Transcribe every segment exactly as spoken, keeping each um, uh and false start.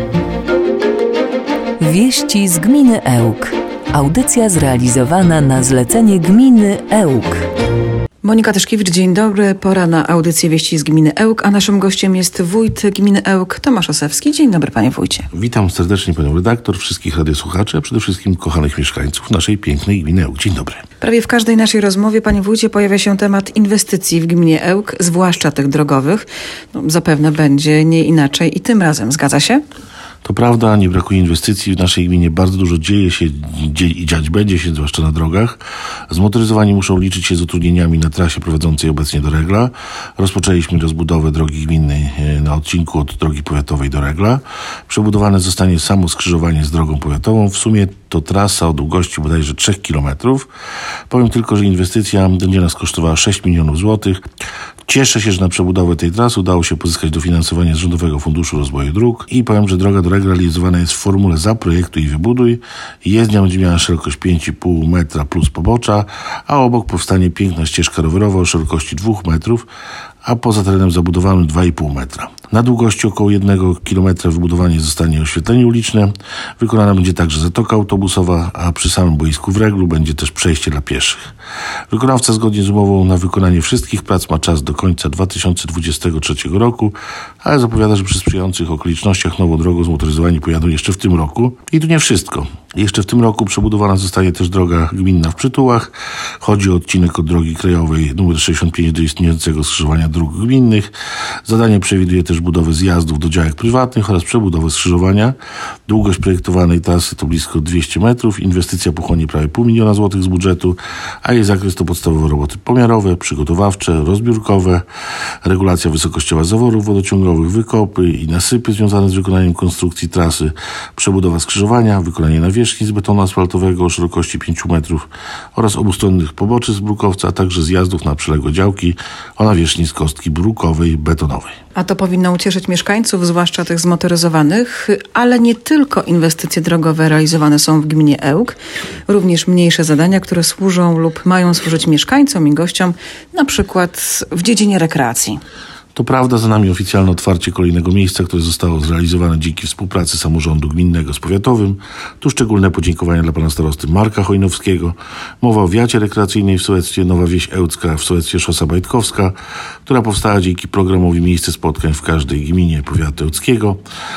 Wieści z gminy Ełk. Audycja zrealizowana na zlecenie gminy Ełk. Monika Tyszkiewicz, dzień dobry. Pora na audycję Wieści z gminy Ełk, a naszym gościem jest wójt gminy Ełk, Tomasz Osewski. Dzień dobry, panie wójcie. Witam serdecznie panią redaktor, wszystkich radiosłuchaczy, a przede wszystkim kochanych mieszkańców naszej pięknej gminy Ełk. Dzień dobry. Prawie w każdej naszej rozmowie, panie wójcie, pojawia się temat inwestycji w gminie Ełk, zwłaszcza tych drogowych. No, zapewne będzie nie inaczej i tym razem. Zgadza się? To prawda, nie brakuje inwestycji. W naszej gminie bardzo dużo dzieje się i dziać będzie się, zwłaszcza na drogach. Zmotoryzowani muszą liczyć się z utrudnieniami na trasie prowadzącej obecnie do Regla. Rozpoczęliśmy rozbudowę drogi gminnej na odcinku od drogi powiatowej do Regla. Przebudowane zostanie samo skrzyżowanie z drogą powiatową. W sumie to trasa o długości bodajże trzech kilometrów. Powiem tylko, że inwestycja będzie nas kosztowała sześć milionów złotych. Cieszę się, że na przebudowę tej trasy udało się pozyskać dofinansowanie z Rządowego Funduszu Rozwoju Dróg i powiem, że droga do Regla realizowana jest w formule zaprojektuj i wybuduj. Jezdnia będzie miała szerokość pięć i pół metra plus pobocza, a obok powstanie piękna ścieżka rowerowa o szerokości dwóch metrów, a poza terenem zabudowanym dwa i pół metra. Na długości około jednego kilometra wybudowanie zostanie oświetlenie uliczne. Wykonana będzie także zatoka autobusowa, a przy samym boisku w Reglu będzie też przejście dla pieszych. Wykonawca zgodnie z umową na wykonanie wszystkich prac ma czas do końca dwa tysiące dwudziestego trzeciego roku, ale zapowiada, że przy sprzyjających okolicznościach nową drogą zmotoryzowani pojadą jeszcze w tym roku. I tu nie wszystko. Jeszcze w tym roku przebudowana zostanie też droga gminna w Przytułach. Chodzi o odcinek od drogi krajowej nr sześćdziesiąt pięć do istniejącego skrzyżowania dróg gminnych. Zadanie przewiduje też budowę zjazdów do działek prywatnych oraz przebudowę skrzyżowania. Długość projektowanej trasy to blisko dwieście metrów. Inwestycja pochłonie prawie pół miliona złotych z budżetu, a jej zakres to podstawowe roboty pomiarowe, przygotowawcze, rozbiórkowe, regulacja wysokościowa zaworów wodociągowych, wykopy i nasypy związane z wykonaniem konstrukcji trasy, przebudowa skrzyżowania, wykonanie nawierzchni z betonu asfaltowego o szerokości pięć metrów oraz obustronnych poboczy z brukowca, a także zjazdów na przyległe działki o nawierzchni z kostki brukowej, betonowej. A to powinno ucieszyć mieszkańców, zwłaszcza tych zmotoryzowanych, ale nie tylko inwestycje drogowe realizowane są w gminie Ełk, również mniejsze zadania, które służą lub mają służyć mieszkańcom i gościom, na przykład w dziedzinie rekreacji. To prawda, za nami oficjalne otwarcie kolejnego miejsca, które zostało zrealizowane dzięki współpracy samorządu gminnego z powiatowym. Tu szczególne podziękowania dla pana starosty Marka Chojnowskiego. Mowa o wiacie rekreacyjnej w sołectwie Nowa Wieś Ełcka, w sołectwie Szosa Bajtkowska, która powstała dzięki programowi Miejsce Spotkań w każdej gminie powiatu ełckiego.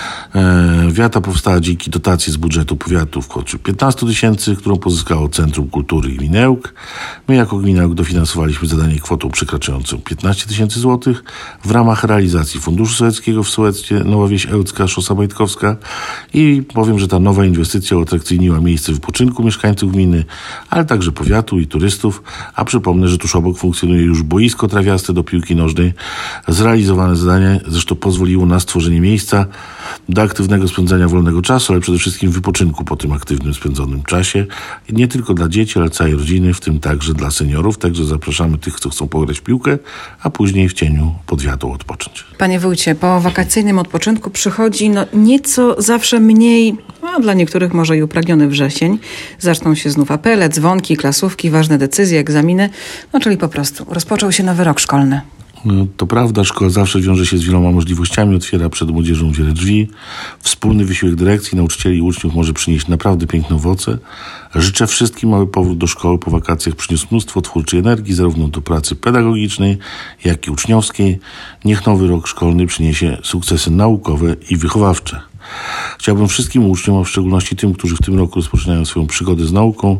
E, wiata powstała dzięki dotacji z budżetu powiatu w kwocie piętnaście tysięcy, którą pozyskało Centrum Kultury Gminy Ełk. My jako gmina Ełk dofinansowaliśmy zadanie kwotą przekraczającą piętnaście tysięcy złotych. W ramach realizacji Funduszu Sołeckiego w sołectwie Nowa Wieś Ełcka, Szosa Bajtkowska i powiem, że ta nowa inwestycja uatrakcyjniła miejsce wypoczynku mieszkańców gminy, ale także powiatu i turystów, a przypomnę, że tuż obok funkcjonuje już boisko trawiaste do piłki nożnej. Zrealizowane zadanie zresztą pozwoliło na stworzenie miejsca do aktywnego spędzania wolnego czasu, ale przede wszystkim wypoczynku po tym aktywnym spędzonym czasie. I nie tylko dla dzieci, ale całej rodziny, w tym także dla seniorów. Także zapraszamy tych, co chcą pograć w piłkę, a później w cieniu pod wiatą odpocząć. Panie wójcie, po wakacyjnym odpoczynku przychodzi no nieco zawsze mniej, a dla niektórych może i upragniony wrzesień. Zaczną się znów apele, dzwonki, klasówki, ważne decyzje, egzaminy, no czyli po prostu rozpoczął się nowy rok szkolny. No, to prawda, szkoła zawsze wiąże się z wieloma możliwościami, otwiera przed młodzieżą wiele drzwi. Wspólny wysiłek dyrekcji, nauczycieli i uczniów może przynieść naprawdę piękne owoce. Życzę wszystkim, mały powrót do szkoły po wakacjach przyniósł mnóstwo twórczej energii, zarówno do pracy pedagogicznej, jak i uczniowskiej. Niech nowy rok szkolny przyniesie sukcesy naukowe i wychowawcze. Chciałbym wszystkim uczniom, a w szczególności tym, którzy w tym roku rozpoczynają swoją przygodę z nauką,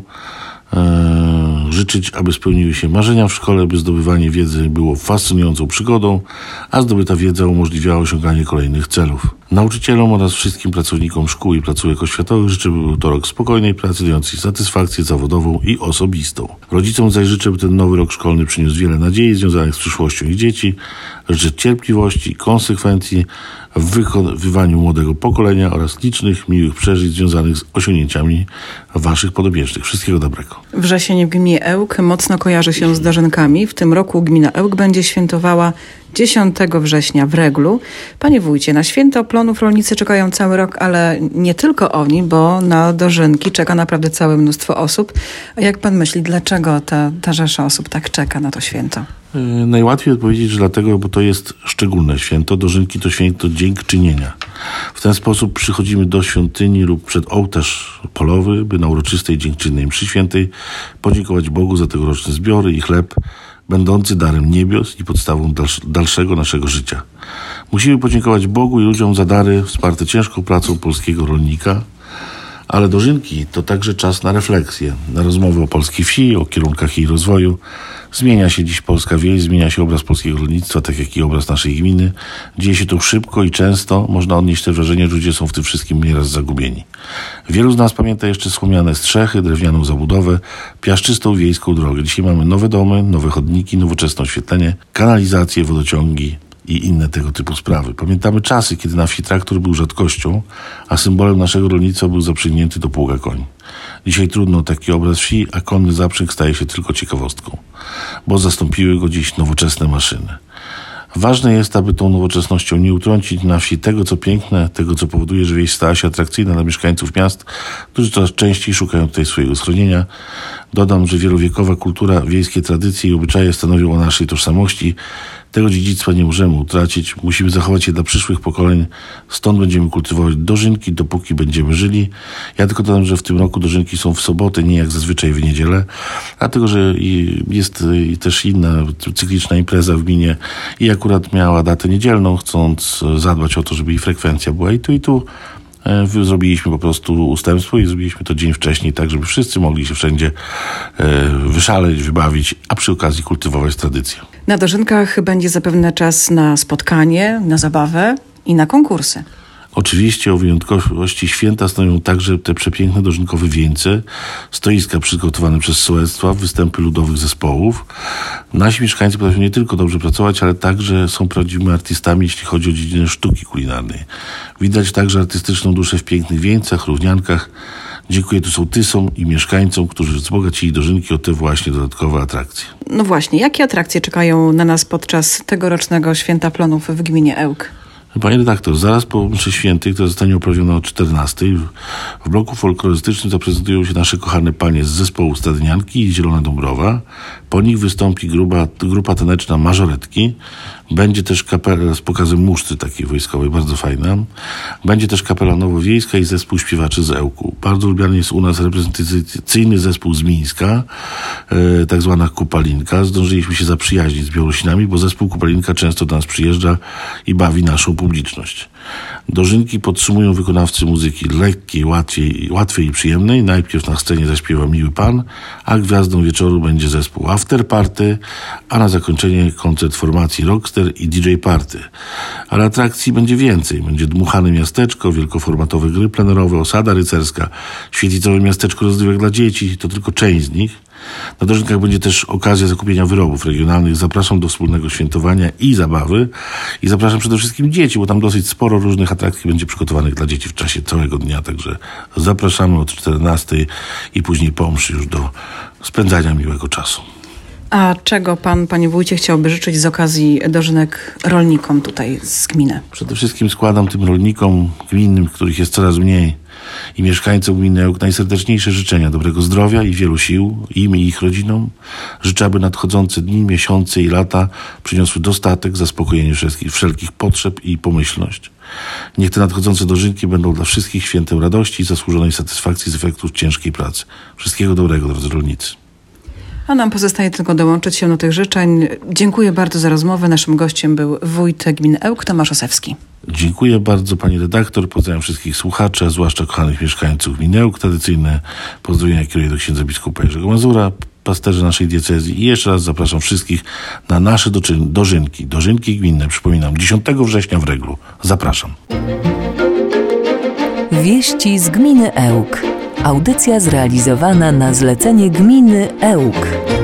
Eee, życzyć, aby spełniły się marzenia w szkole, by zdobywanie wiedzy było fascynującą przygodą, a zdobyta wiedza umożliwiała osiąganie kolejnych celów. Nauczycielom oraz wszystkim pracownikom szkół i placówek oświatowych życzę, by był to rok spokojnej pracy, dającej satysfakcję zawodową i osobistą. Rodzicom zaś życzę, by ten nowy rok szkolny przyniósł wiele nadziei związanych z przyszłością ich dzieci. Życzę cierpliwości, konsekwencji w wychowywaniu młodego pokolenia oraz licznych, miłych przeżyć związanych z osiągnięciami waszych podobieżnych. Wszystkiego dobrego. Wrzesień w gminie Ełk mocno kojarzy się z dożynkami. W tym roku gmina Ełk będzie świętowała dziesiątego września w Reglu. Panie wójcie, na święto plonów rolnicy czekają cały rok, ale nie tylko oni, bo na dożynki czeka naprawdę całe mnóstwo osób. A jak pan myśli, dlaczego ta, ta rzesza osób tak czeka na to święto? Najłatwiej odpowiedzieć, że dlatego, bo to jest szczególne święto. Dożynki to święto dziękczynienia. W ten sposób przychodzimy do świątyni lub przed ołtarz polowy, by na uroczystej dziękczynnej mszy świętej podziękować Bogu za tegoroczne zbiory i chleb, będący darem niebios i podstawą dalszego naszego życia. Musimy podziękować Bogu i ludziom za dary wsparte ciężką pracą polskiego rolnika, ale dożynki to także czas na refleksję, na rozmowy o polskiej wsi, o kierunkach jej rozwoju. Zmienia się dziś polska wieś, zmienia się obraz polskiego rolnictwa, tak jak i obraz naszej gminy. Dzieje się to szybko i często można odnieść te wrażenie, że ludzie są w tym wszystkim nieraz zagubieni. Wielu z nas pamięta jeszcze słomiane strzechy, drewnianą zabudowę, piaszczystą wiejską drogę. Dzisiaj mamy nowe domy, nowe chodniki, nowoczesne oświetlenie, kanalizacje, wodociągi i inne tego typu sprawy. Pamiętamy czasy, kiedy na wsi traktor był rzadkością, a symbolem naszego rolnictwa był zaprzęgnięty do pługa koń. Dzisiaj trudno o taki obraz wsi, a konny zaprzęg staje się tylko ciekawostką, bo zastąpiły go dziś nowoczesne maszyny. Ważne jest, aby tą nowoczesnością nie utrącić na wsi tego, co piękne, tego, co powoduje, że wieś stała się atrakcyjna dla mieszkańców miast, którzy coraz częściej szukają tutaj swojego schronienia. Dodam, że wielowiekowa kultura, wiejskie tradycje i obyczaje stanowią o naszej tożsamości. Tego dziedzictwa nie możemy utracić, musimy zachować je dla przyszłych pokoleń, stąd będziemy kultywować dożynki, dopóki będziemy żyli. Ja tylko dodam, że w tym roku dożynki są w sobotę, nie jak zazwyczaj w niedzielę, dlatego, że jest też inna cykliczna impreza w gminie i akurat miała datę niedzielną, chcąc zadbać o to, żeby jej frekwencja była i tu i tu. Zrobiliśmy po prostu ustępstwo i zrobiliśmy to dzień wcześniej, tak żeby wszyscy mogli się wszędzie wyszaleć, wybawić, a przy okazji kultywować tradycję. Na dożynkach będzie zapewne czas na spotkanie, na zabawę i na konkursy. Oczywiście o wyjątkowości święta stanowią także te przepiękne dożynkowe wieńce, stoiska przygotowane przez sołectwa, występy ludowych zespołów. Nasi mieszkańcy potrafią nie tylko dobrze pracować, ale także są prawdziwymi artystami, jeśli chodzi o dziedzinę sztuki kulinarnej. Widać także artystyczną duszę w pięknych wieńcach, równiankach. Dziękuję tu sołtysom i mieszkańcom, którzy wzbogacili dożynki o te właśnie dodatkowe atrakcje. No właśnie, jakie atrakcje czekają na nas podczas tegorocznego Święta Plonów w gminie Ełk? Panie redaktor, zaraz po mszy świętej, która zostanie uprawiona o czternastej, w bloku folklorystycznym zaprezentują się nasze kochane panie z zespołu Stadynianki i Zielona Dąbrowa. Po nich wystąpi grupa, grupa taneczna Mażoretki. Będzie też kapela z pokazem musztry takiej wojskowej, bardzo fajna. Będzie też kapela nowowiejska i zespół śpiewaczy z Ełku. Bardzo lubiany jest u nas reprezentacyjny zespół z Mińska, e, tak zwana Kupalinka. Zdążyliśmy się zaprzyjaźnić z Białorusinami, bo zespół Kupalinka często do nas przyjeżdża i bawi naszą publiczność. Dożynki podsumują wykonawcy muzyki lekkiej, łatwiej, łatwej i przyjemnej. Najpierw na scenie zaśpiewa Miły Pan, a gwiazdą wieczoru będzie zespół After Party, a na zakończenie koncert formacji Rockster i D J Party. Ale atrakcji będzie więcej. Będzie dmuchane miasteczko, wielkoformatowe gry plenerowe, osada rycerska, świetlicowe miasteczko rozrywek dla dzieci. To tylko część z nich. Na dożynkach będzie też okazja zakupienia wyrobów regionalnych. Zapraszam do wspólnego świętowania i zabawy. I zapraszam przede wszystkim dzieci, bo tam dosyć sporo różnych atrakcji będzie przygotowanych dla dzieci w czasie całego dnia. Także zapraszamy od czternastej i później po mszy już do spędzania miłego czasu. A czego pan, panie wójcie, chciałby życzyć z okazji dożynek rolnikom tutaj z gminy? Przede wszystkim składam tym rolnikom gminnym, których jest coraz mniej, i mieszkańcom gminy Ełk najserdeczniejsze życzenia dobrego zdrowia i wielu sił im i ich rodzinom. Życzę, aby nadchodzące dni, miesiące i lata przyniosły dostatek, zaspokojenie wszelkich, wszelkich potrzeb i pomyślność. Niech te nadchodzące dożynki będą dla wszystkich świętem radości i zasłużonej satysfakcji z efektów ciężkiej pracy. Wszystkiego dobrego, drodzy rolnicy. A nam pozostaje tylko dołączyć się do tych życzeń. Dziękuję bardzo za rozmowę. Naszym gościem był wójt gminy Ełk, Tomasz Osewski. Dziękuję bardzo, pani redaktor. Pozdrawiam wszystkich słuchaczy, a zwłaszcza kochanych mieszkańców gminy Ełk. Tradycyjne pozdrowienia kieruję do księdza biskupa Jerzego Mazura, pasterza naszej diecezji. I jeszcze raz zapraszam wszystkich na nasze dożynki. Dożynki gminne, przypominam, dziesiątego września w Reglu. Zapraszam. Wieści z gminy Ełk. Audycja zrealizowana na zlecenie gminy Ełk.